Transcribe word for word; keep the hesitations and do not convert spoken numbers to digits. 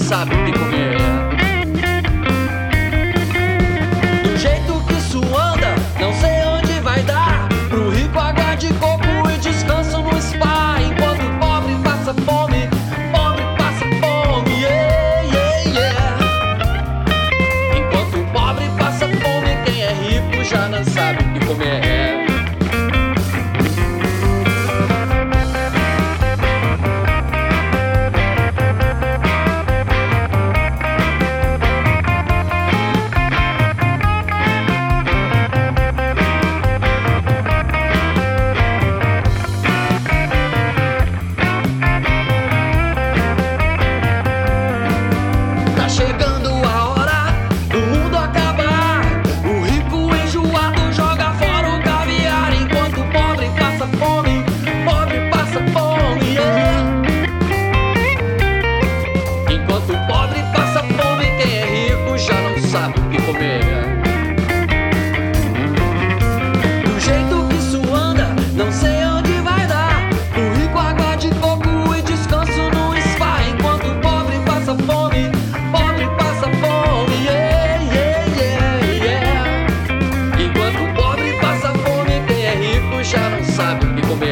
sabe o que comer. Do jeito que isso anda, não sei onde vai dar. Pro rico água de coco e descanso no spa. Enquanto o pobre passa fome, pobre passa fome, yeah, yeah, yeah. Enquanto o pobre passa fome, quem é rico já não sabe o que comer. Chegando a hora do mundo acabar. O rico enjoado joga fora o caviar. Enquanto o pobre passa fome, pobre passa fome, yeah. Enquanto o pobre passa fome, quem é rico já não sabe o que comer. Do jeito que isso anda, não sei onde vai dar. O rico água de coco e descanso no spa. Enquanto o pobre passa fome, pobre passa fome, yeah, yeah, yeah, yeah. Enquanto o pobre passa fome, quem é rico já não sabe o que comer.